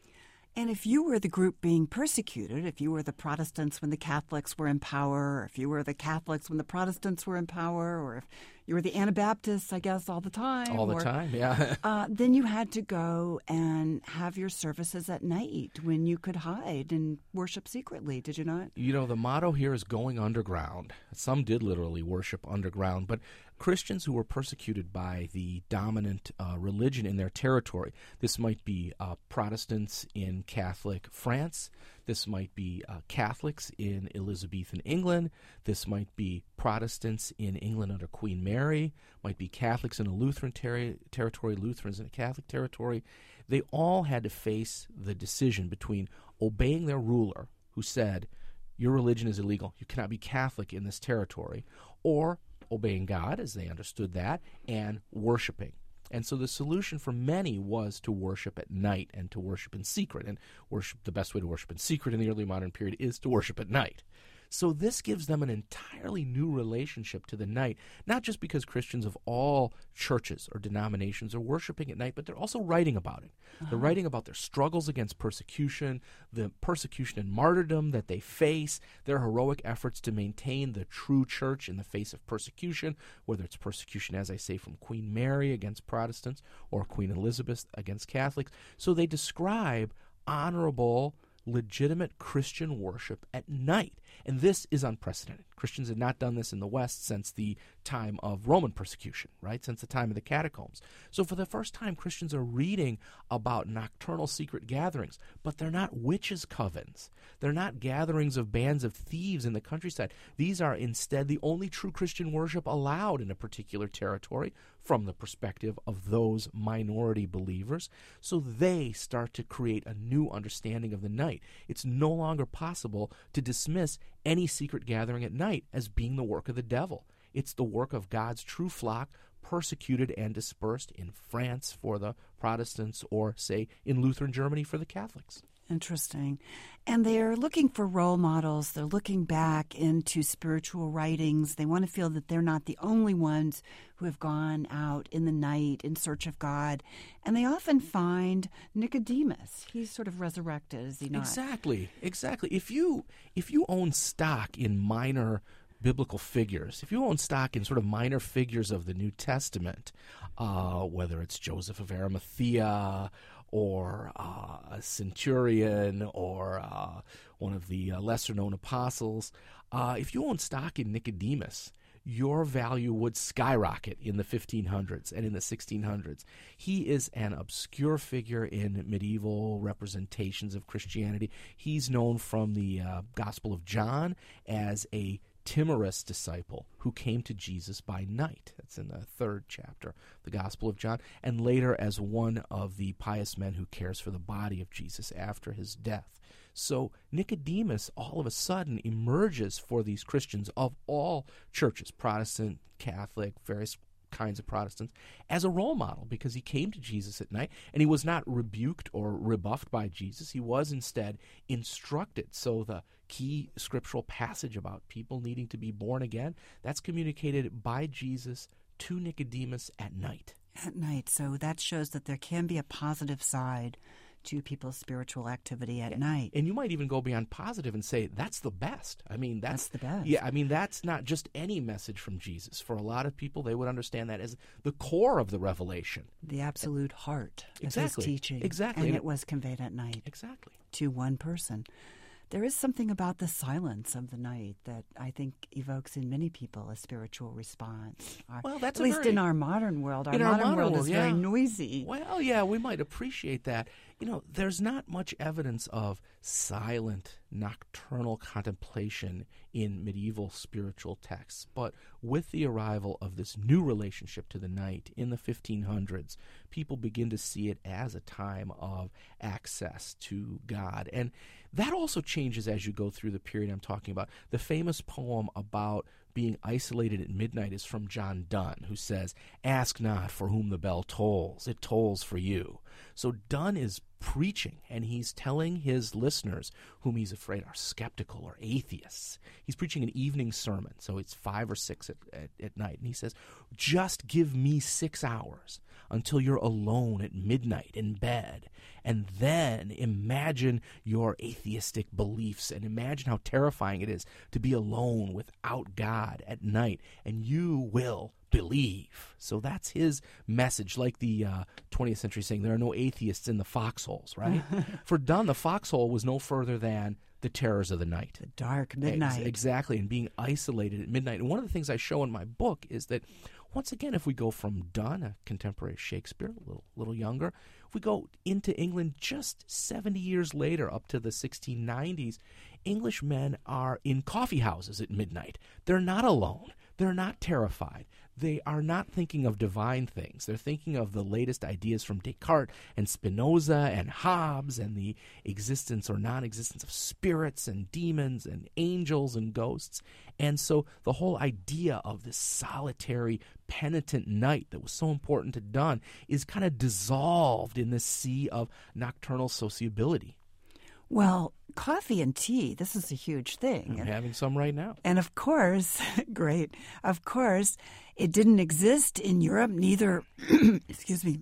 And if you were the group being persecuted, if you were the Protestants when the Catholics were in power, or if you were the Catholics when the Protestants were in power, or if you were the Anabaptists, I guess, all the time. All the or, time, yeah. uh, then you had to go and have your services at night when you could hide and worship secretly, did you not? You know, the motto here is going underground. Some did literally worship underground, but Christians who were persecuted by the dominant uh, religion in their territory, this might be uh, Protestants in Catholic France, this might be uh, Catholics in Elizabethan England, this might be Protestants in England under Queen Mary, might be Catholics in a Lutheran ter- territory, Lutherans in a Catholic territory. They all had to face the decision between obeying their ruler, who said, your religion is illegal, you cannot be Catholic in this territory, or obeying God, as they understood that, and worshiping. And so the solution for many was to worship at night and to worship in secret. And worship, the best way to worship in secret in the early modern period is to worship at night. So this gives them an entirely new relationship to the night, not just because Christians of all churches or denominations are worshiping at night, but they're also writing about it. Uh-huh. They're writing about their struggles against persecution, the persecution and martyrdom that they face, their heroic efforts to maintain the true church in the face of persecution, whether it's persecution, as I say, from Queen Mary against Protestants or Queen Elizabeth against Catholics. So they describe honorable, legitimate Christian worship at night. And this is unprecedented. Christians had not done this in the West since the time of Roman persecution, right? Since the time of the catacombs. So for the first time, Christians are reading about nocturnal secret gatherings, but they're not witches' covens. They're not gatherings of bands of thieves in the countryside. These are instead the only true Christian worship allowed in a particular territory from the perspective of those minority believers. So they start to create a new understanding of the night. It's no longer possible to dismiss any secret gathering at night as being the work of the devil. It's the work of God's true flock, persecuted and dispersed in France for the Protestants, or, say, in Lutheran Germany for the Catholics. Interesting. And they're looking for role models. They're looking back into spiritual writings. They want to feel that they're not the only ones who have gone out in the night in search of God. And they often find Nicodemus. He's sort of resurrected, is he not? Exactly. Exactly. If you if you own stock in minor biblical figures, if you own stock in sort of minor figures of the New Testament, uh, whether it's Joseph of Arimathea or uh, a centurion or uh, one of the uh, lesser-known apostles, uh, if you own stock in Nicodemus, your value would skyrocket in the fifteen hundreds and in the sixteen hundreds. He is an obscure figure in medieval representations of Christianity. He's known from the uh, Gospel of John as a timorous disciple who came to Jesus by night. That's in the third chapter, the Gospel of John, and later as one of the pious men who cares for the body of Jesus after his death. So Nicodemus all of a sudden emerges for these Christians of all churches, Protestant, Catholic, various kinds of Protestants, as a role model, because he came to Jesus at night and he was not rebuked or rebuffed by Jesus. He was instead instructed. So the key scriptural passage about people needing to be born again, that's communicated by Jesus to Nicodemus at night. At night. So that shows that there can be a positive side to people's spiritual activity at and, night. And you might even go beyond positive and say that's the best. I mean, that's, that's the best. Yeah, I mean, that's not just any message from Jesus. For a lot of people, they would understand that as the core of the revelation. The absolute heart exactly. of his teaching. Exactly. And it was conveyed at night. Exactly. To one person. There is something about the silence of the night that I think evokes in many people a spiritual response. Our, well, that's at least very, in our modern world. Our in modern, our modern world, world is yeah. very noisy. Well, yeah, we might appreciate that. You know, there's not much evidence of silent, nocturnal contemplation in medieval spiritual texts. But with the arrival of this new relationship to the night in the fifteen hundreds, people begin to see it as a time of access to God. And that also changes as you go through the period I'm talking about. The famous poem about being isolated at midnight is from John Donne, who says, "Ask not for whom the bell tolls, it tolls for you." So Donne is preaching, and he's telling his listeners, whom he's afraid are skeptical or atheists, he's preaching an evening sermon, so it's five or six at, at, at night, and he says, just give me six hours until you're alone at midnight in bed, and then imagine your atheistic beliefs, and imagine how terrifying it is to be alone without God at night, and you will believe. So that's his message, like the uh, twentieth century saying there are no atheists in the foxholes, right? For Donne, the foxhole was no further than the terrors of the night. The dark midnight. Ex- exactly, and being isolated at midnight. And one of the things I show in my book is that, once again, if we go from Donne, a contemporary Shakespeare, a little, little younger, if we go into England just seventy years later, up to the sixteen nineties, English men are in coffee houses at midnight. They're not alone. They're not terrified. They are not thinking of divine things. They're thinking of the latest ideas from Descartes and Spinoza and Hobbes and the existence or non-existence of spirits and demons and angels and ghosts. And so the whole idea of this solitary, penitent night that was so important to Donne is kind of dissolved in this sea of nocturnal sociability. Well, coffee and tea, this is a huge thing. I'm and, having some right now. And of course, great, of course, it didn't exist in Europe. Neither, excuse me,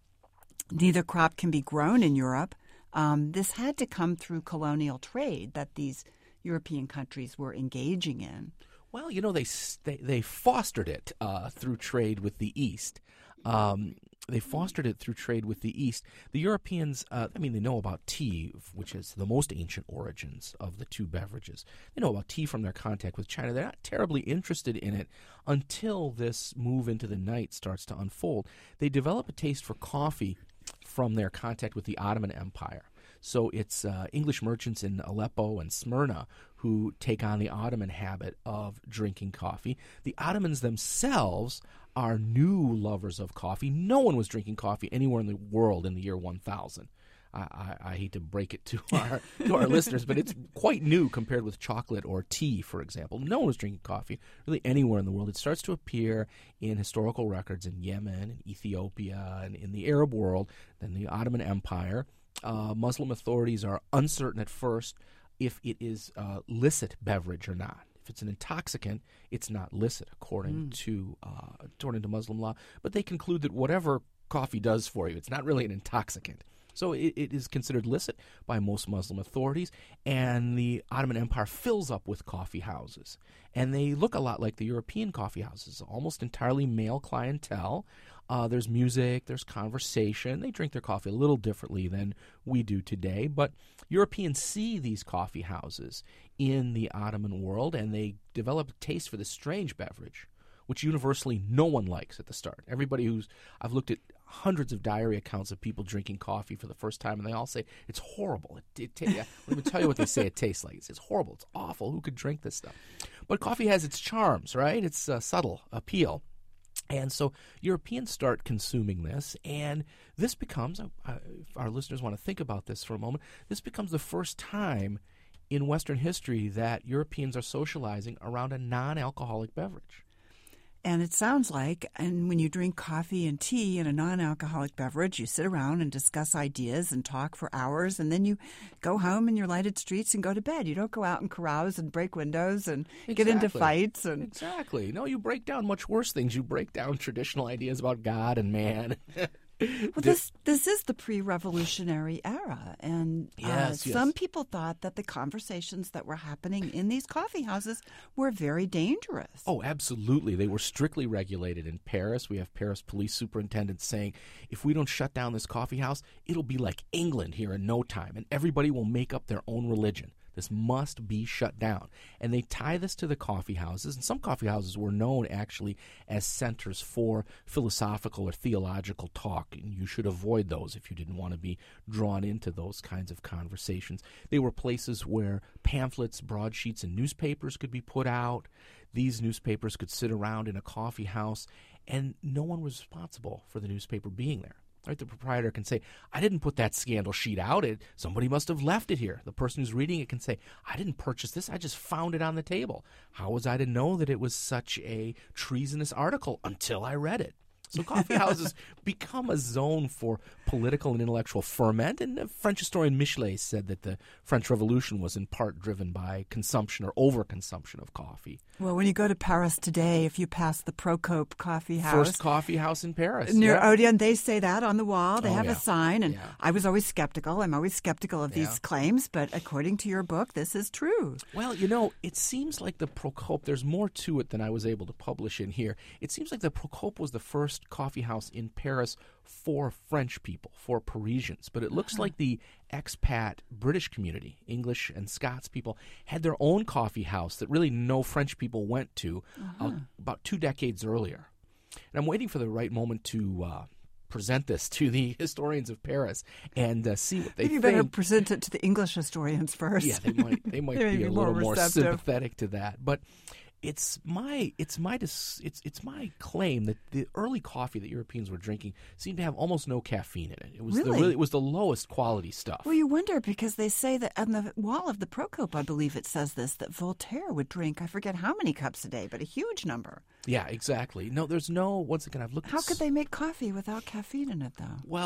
neither crop can be grown in Europe. Um, this had to come through colonial trade that these European countries were engaging in. Well, you know, they they, they fostered it uh, through trade with the East. Um, they fostered it through trade with the East. The Europeans, uh, I mean, they know about tea, which is the most ancient origins of the two beverages. They know about tea from their contact with China. They're not terribly interested in it until this move into the night starts to unfold. They develop a taste for coffee from their contact with the Ottoman Empire. So it's uh, English merchants in Aleppo and Smyrna who take on the Ottoman habit of drinking coffee. The Ottomans themselves are new lovers of coffee. No one was drinking coffee anywhere in the world in the year one thousand. I, I, I hate to break it to our to our listeners, but it's quite new compared with chocolate or tea, for example. No one was drinking coffee really anywhere in the world. It starts to appear in historical records in Yemen and Ethiopia and in the Arab world, then the Ottoman Empire. Uh, Muslim authorities are uncertain at first if it is a licit beverage or not. If it's an intoxicant, it's not licit according mm. to uh, according to Muslim law. But they conclude that whatever coffee does for you, it's not really an intoxicant. So it, it is considered licit by most Muslim authorities, and the Ottoman Empire fills up with coffee houses. And they look a lot like the European coffee houses, almost entirely male clientele. Uh, there's music, there's conversation. They drink their coffee a little differently than we do today, but Europeans see these coffee houses in the Ottoman world, and they develop a taste for this strange beverage, which universally no one likes at the start. Everybody who's – I've looked at hundreds of diary accounts of people drinking coffee for the first time, and they all say, it's horrible. It, it, it, let me tell you what they say it tastes like. It says, horrible. It's awful. Who could drink this stuff? But coffee has its charms, right? It's uh, subtle appeal. And so Europeans start consuming this, and this becomes, uh, if our listeners want to think about this for a moment, this becomes the first time in Western history that Europeans are socializing around a non-alcoholic beverage. And it sounds like, and when you drink coffee and tea in a non-alcoholic beverage, you sit around and discuss ideas and talk for hours, and then you go home in your lighted streets and go to bed. You don't go out and carouse and break windows and exactly. get into fights. And Exactly. No, you break down much worse things. You break down traditional ideas about God and man. Well, this this is the pre-revolutionary era, and uh, yes, yes. some people thought that the conversations that were happening in these coffee houses were very dangerous. Oh, absolutely. They were strictly regulated in Paris. We have Paris police superintendents saying, if we don't shut down this coffee house, it'll be like England here in no time, and everybody will make up their own religion. This must be shut down. And they tie this to the coffee houses. And some coffee houses were known actually as centers for philosophical or theological talk. And you should avoid those if you didn't want to be drawn into those kinds of conversations. They were places where pamphlets, broadsheets, and newspapers could be put out. These newspapers could sit around in a coffee house, and no one was responsible for the newspaper being there. Right, the proprietor can say, I didn't put that scandal sheet out. It, somebody must have left it here. The person who's reading it can say, I didn't purchase this. I just found it on the table. How was I to know that it was such a treasonous article until I read it? So coffee houses become a zone for political and intellectual ferment. And French historian Michelet said that the French Revolution was in part driven by consumption or overconsumption of coffee. Well, when you go to Paris today, if you pass the Procope Coffee House. First coffee house in Paris. Near yeah. Odeon, they say that on the wall. They oh, have yeah. a sign. And yeah. I was always skeptical. I'm always skeptical of yeah. these claims. But according to your book, this is true. Well, you know, it seems like the Procope, there's more to it than I was able to publish in here. It seems like the Procope was the first coffee house in Paris for French people, for Parisians. But it looks uh-huh. like the expat British community, English and Scots people, had their own coffee house that really no French people went to uh-huh. uh, about two decades earlier. And I'm waiting for the right moment to uh, present this to the historians of Paris and uh, see what they Maybe think. You better present it to the English historians first. Yeah, they might, they might be, be a more little more receptive. sympathetic to that. But It's my it's my it's it's my claim that the early coffee that Europeans were drinking seemed to have almost no caffeine in it. It was really? the really, it was the lowest quality stuff. Well, you wonder because they say that on the wall of the Procope, I believe it says this, that Voltaire would drink, I forget how many cups a day, but a huge number. Yeah, exactly. No, there's no. Once again, I've looked. How at could they make coffee without caffeine in it, though? Well,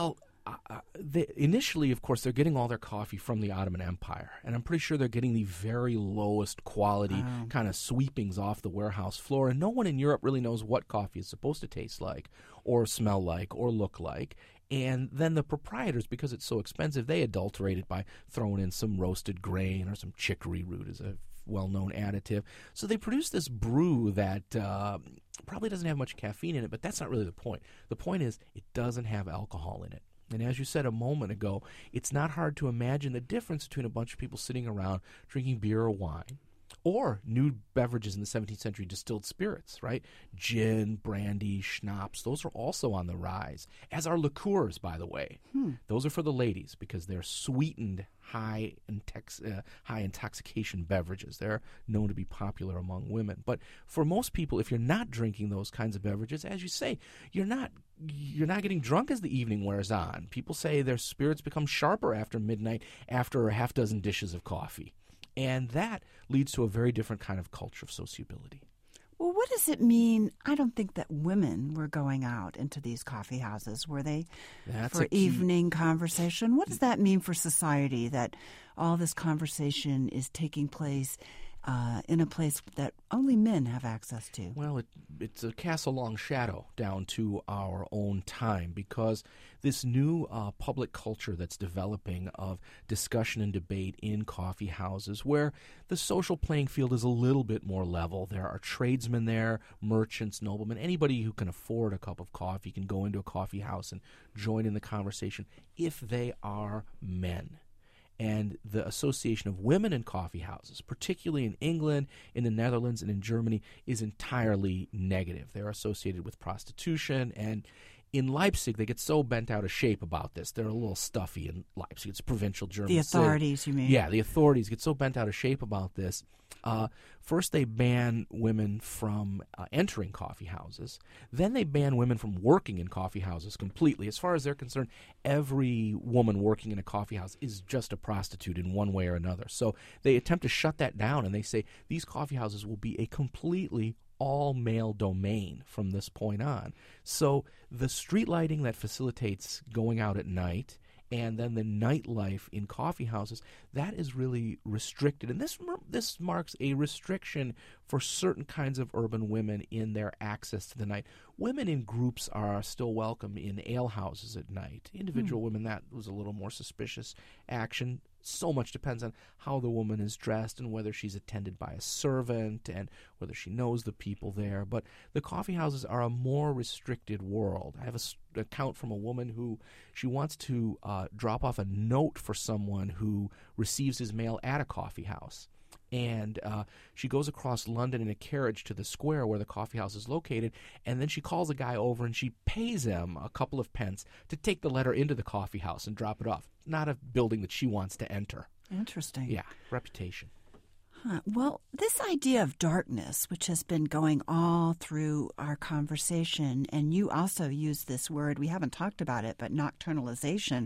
uh, they, initially, of course, they're getting all their coffee from the Ottoman Empire, and I'm pretty sure they're getting the very lowest quality Wow. kind of sweepings off the warehouse floor, and no one in Europe really knows what coffee is supposed to taste like or smell like or look like. And then the proprietors, because it's so expensive, they adulterate it by throwing in some roasted grain or some chicory root as a well-known additive. So they produce this brew that uh, probably doesn't have much caffeine in it, but that's not really the point. The point is it doesn't have alcohol in it. And as you said a moment ago, it's not hard to imagine the difference between a bunch of people sitting around drinking beer or wine, or new beverages in the seventeenth century, distilled spirits, right? Gin, brandy, schnapps, those are also on the rise, as are liqueurs, by the way. Hmm. Those are for the ladies because they're sweetened, high, intex- uh, high intoxication beverages. They're known to be popular among women. But for most people, if you're not drinking those kinds of beverages, as you say, you're not you're not getting drunk as the evening wears on. People say their spirits become sharper after midnight after a half dozen dishes of coffee. And that leads to a very different kind of culture of sociability. Well, what does it mean? I don't think that women were going out into these coffee houses, were they, That's for a key- evening conversation? What does that mean for society, that all this conversation is taking place uh, in a place that only men have access to? Well, it, it's a cast a long shadow down to our own time because this new uh, public culture that's developing of discussion and debate in coffee houses where the social playing field is a little bit more level. There are tradesmen there, merchants, noblemen, anybody who can afford a cup of coffee can go into a coffee house and join in the conversation if they are men. And the association of women in coffee houses, particularly in England, in the Netherlands, and in Germany, is entirely negative. They're associated with prostitution, and in Leipzig, they get so bent out of shape about this. They're a little stuffy in Leipzig. It's a provincial German The city. authorities, you mean? Yeah, the authorities get so bent out of shape about this. Uh, first, they ban women from uh, entering coffee houses. Then they ban women from working in coffee houses completely. As far as they're concerned, every woman working in a coffee house is just a prostitute in one way or another. So they attempt to shut that down, and they say these coffee houses will be a completely all-male domain from this point on. So the street lighting that facilitates going out at night and then the nightlife in coffee houses, that is really restricted. And this this marks a restriction for certain kinds of urban women in their access to the night. Women in groups are still welcome in ale houses at night. Individual mm. women, that was a little more suspicious action. So much depends on how the woman is dressed and whether she's attended by a servant and whether she knows the people there. But the coffee houses are a more restricted world. I have a account from a woman who she wants to uh, drop off a note for someone who receives his mail at a coffee house. And uh, she goes across London in a carriage to the square where the coffee house is located, and then she calls a guy over and she pays him a couple of pence to take the letter into the coffee house and drop it off. Not a building that she wants to enter. Interesting. Yeah, reputation. Huh. Well, this idea of darkness, which has been going all through our conversation, and you also use this word, we haven't talked about it, but nocturnalization,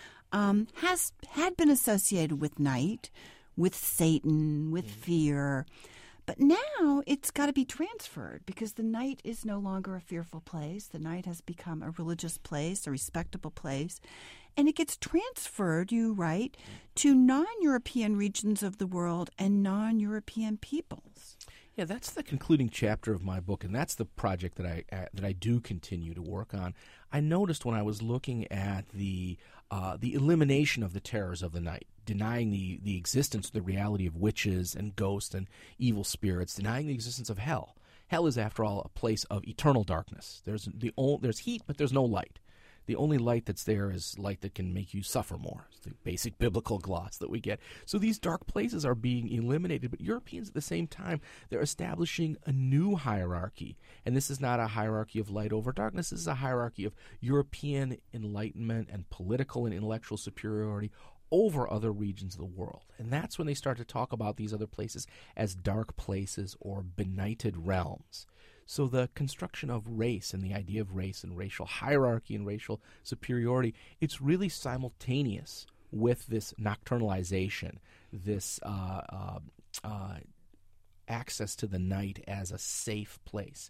um, has had been associated with night, with Satan, with mm. fear. But now it's got to be transferred because the night is no longer a fearful place. The night has become a religious place, a respectable place. And it gets transferred, you write, to non-European regions of the world and non-European peoples. Yeah, that's the concluding chapter of my book, and that's the project that I uh, that I do continue to work on. I noticed when I was looking at the uh, the elimination of the terrors of the night, denying the, the existence, the reality of witches and ghosts and evil spirits, denying the existence of hell. Hell is, after all, a place of eternal darkness. There's the o- there's heat, but there's no light. The only light that's there is light that can make you suffer more. It's the basic biblical gloss that we get. So these dark places are being eliminated, but Europeans at the same time, they're establishing a new hierarchy. And this is not a hierarchy of light over darkness. This is a hierarchy of European enlightenment and political and intellectual superiority over other regions of the world. And that's when they start to talk about these other places as dark places or benighted realms. So the construction of race and the idea of race and racial hierarchy and racial superiority, it's really simultaneous with this nocturnalization, this uh, uh, uh, access to the night as a safe place.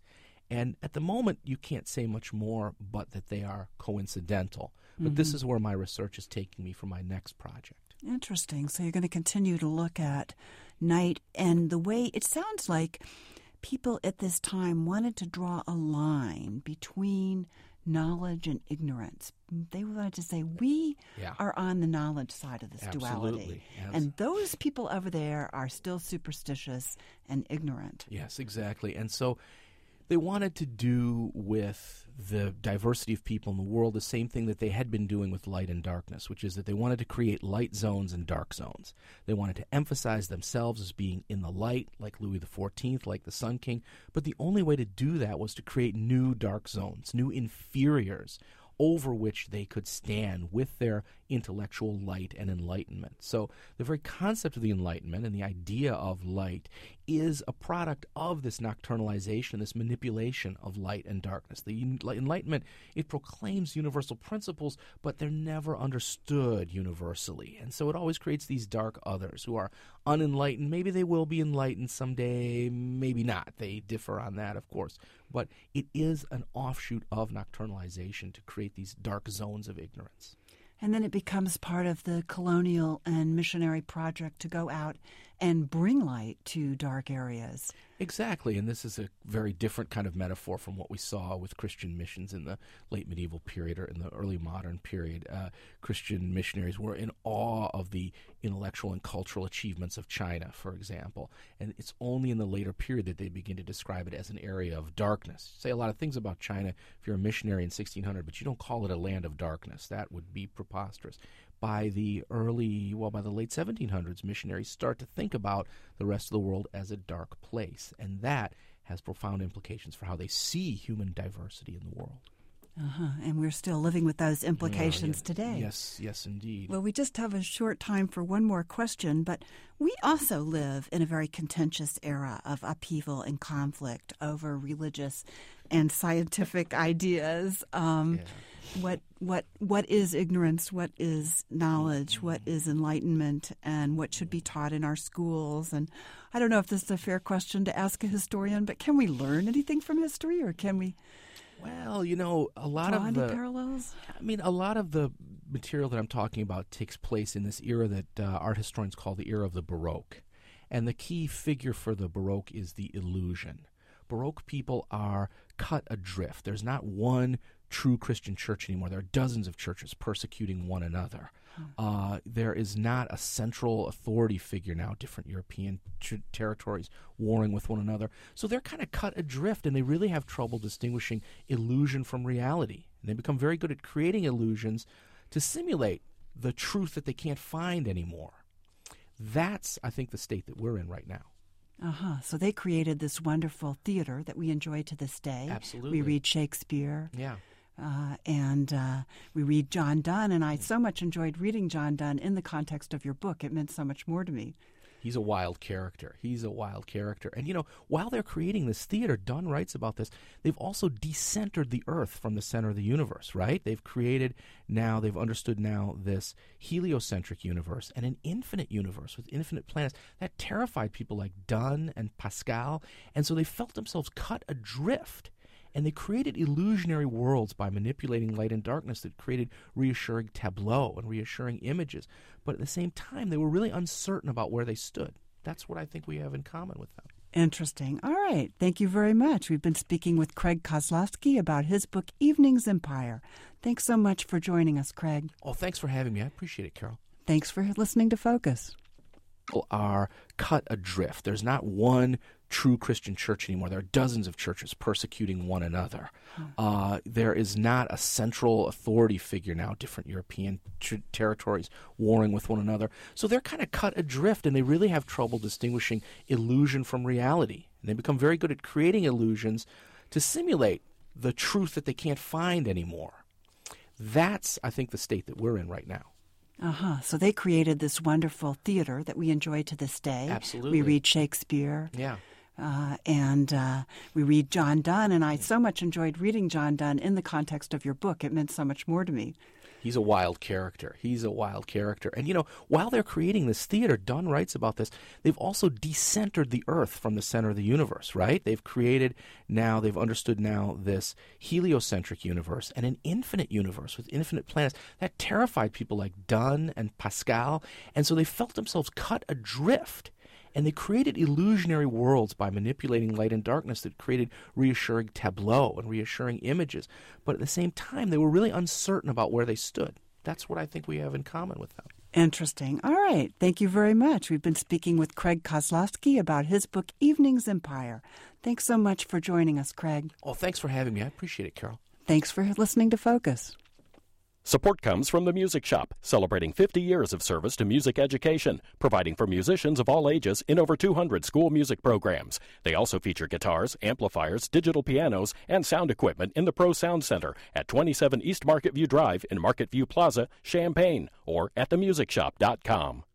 And at the moment, you can't say much more but that they are coincidental. But Mm-hmm. this is where my research is taking me for my next project. Interesting. So you're going to continue to look at night and the way it sounds like people at this time wanted to draw a line between knowledge and ignorance. They wanted to say, we Yeah. are on the knowledge side of this Absolutely, duality. yes. And those people over there are still superstitious and ignorant. Yes, exactly. And so they wanted to do with the diversity of people in the world the same thing that they had been doing with light and darkness, which is that they wanted to create light zones and dark zones. They wanted to emphasize themselves as being in the light, like Louis the fourteenth, like the Sun King. But the only way to do that was to create new dark zones, new inferiors, over which they could stand with their intellectual light and enlightenment. So the very concept of the Enlightenment and the idea of light is a product of this nocturnalization, this manipulation of light and darkness. The Enlightenment, it proclaims universal principles, but they're never understood universally. And so it always creates these dark others who are unenlightened. Maybe they will be enlightened someday, maybe not. They differ on that, of course. But it is an offshoot of nocturnalization to create these dark zones of ignorance. And then it becomes part of the colonial and missionary project to go out and bring light to dark areas. Exactly, and this is a very different kind of metaphor from what we saw with Christian missions in the late medieval period or in the early modern period. Uh, Christian missionaries were in awe of the intellectual and cultural achievements of China, for example, and it's only in the later period that they begin to describe it as an area of darkness. Say a lot of things about China if you're a missionary in sixteen hundred, but you don't call it a land of darkness. That would be preposterous. By the early, well, by the late seventeen hundreds, missionaries start to think about the rest of the world as a dark place, and that has profound implications for how they see human diversity in the world. Uh-huh. And we're still living with those implications Yeah, yeah. today. Yes, yes, indeed. Well, we just have a short time for one more question, but we also live in a very contentious era of upheaval and conflict over religious and scientific ideas. Um, Yeah. What what what is ignorance? What is knowledge? What is enlightenment? And what should be taught in our schools? And I don't know if this is a fair question to ask a historian, but can we learn anything from history, or can we Well, you know, a lot draw of any the parallels? I mean, a lot of the material that I'm talking about takes place in this era that uh, art historians call the era of the Baroque. And the key figure for the Baroque is the illusion. Baroque people are cut adrift. There's not one true Christian church anymore. There are dozens of churches persecuting one another. Uh, there is not a central authority figure now, different European tr- territories warring with one another. So they're kind of cut adrift, and they really have trouble distinguishing illusion from reality. And they become very good at creating illusions to simulate the truth that they can't find anymore. That's, I think, the state that we're in right now. Uh-huh. So they created this wonderful theater that we enjoy to this day. Absolutely. We read Shakespeare. Yeah. Uh, and uh, we read John Donne, and I so much enjoyed reading John Donne in the context of your book. It meant so much more to me. He's a wild character. He's a wild character. And, you know, while they're creating this theater, Donne writes about this, they've also decentered the earth from the center of the universe, right? They've created now, they've understood now this heliocentric universe and an infinite universe with infinite planets. That terrified people like Donne and Pascal. And so they felt themselves cut adrift. And they created illusionary worlds by manipulating light and darkness that created reassuring tableau and reassuring images. But at the same time, they were really uncertain about where they stood. That's what I think we have in common with them. Interesting. All right. Thank you very much. We've been speaking with Craig Kozlowski about his book, Evening's Empire. Thanks so much for joining us, Craig. Oh, thanks for having me. I appreciate it, Carol. Thanks for listening to Focus. People are cut adrift. There's not one true Christian church anymore. There are dozens of churches persecuting one another. Uh, there is not a central authority figure now, different European tr- territories warring with one another. So they're kind of cut adrift, and they really have trouble distinguishing illusion from reality. And they become very good at creating illusions to simulate the truth that they can't find anymore. That's, I think, the state that we're in right now. Uh-huh. So they created this wonderful theater that we enjoy to this day. Absolutely. We read Shakespeare. Yeah. Uh, and uh, we read John Donne, and I so much enjoyed reading John Donne in the context of your book. It meant so much more to me. He's a wild character. He's a wild character. And, you know, while they're creating this theater, Dunn writes about this, they've also decentered the Earth from the center of the universe, right? They've created now, they've understood now this heliocentric universe and an infinite universe with infinite planets. That terrified people like Dunn and Pascal. And so they felt themselves cut adrift. And they created illusionary worlds by manipulating light and darkness that created reassuring tableau and reassuring images. But at the same time, they were really uncertain about where they stood. That's what I think we have in common with them. Interesting. All right. Thank you very much. We've been speaking with Craig Kozlowski about his book, Evening's Empire. Thanks so much for joining us, Craig. Oh, thanks for having me. I appreciate it, Carol. Thanks for listening to Focus. Support comes from the Music Shop, celebrating fifty years of service to music education, providing for musicians of all ages in over two hundred school music programs. They also feature guitars, amplifiers, digital pianos, and sound equipment in the Pro Sound Center at twenty-seven East Market View Drive in Market View Plaza, Champaign, or at the music shop dot com.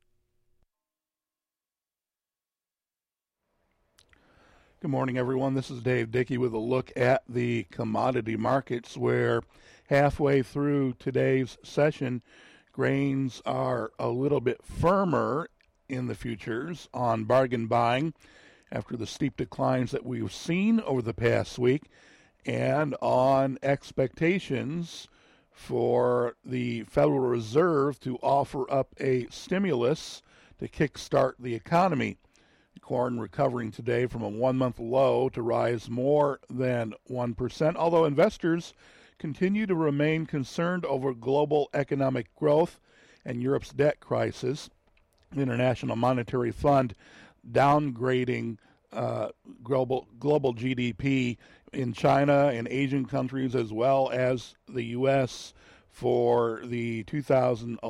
Good morning, everyone. This is Dave Dickey with a look at the commodity markets, where halfway through today's session, grains are a little bit firmer in the futures on bargain buying after the steep declines that we've seen over the past week, and on expectations for the Federal Reserve to offer up a stimulus to kickstart the economy. Corn recovering today from a one-month low to rise more than one percent, although investors continue to remain concerned over global economic growth and Europe's debt crisis. The International Monetary Fund downgrading uh, global global G D P in China and Asian countries as well as the U S for the two thousand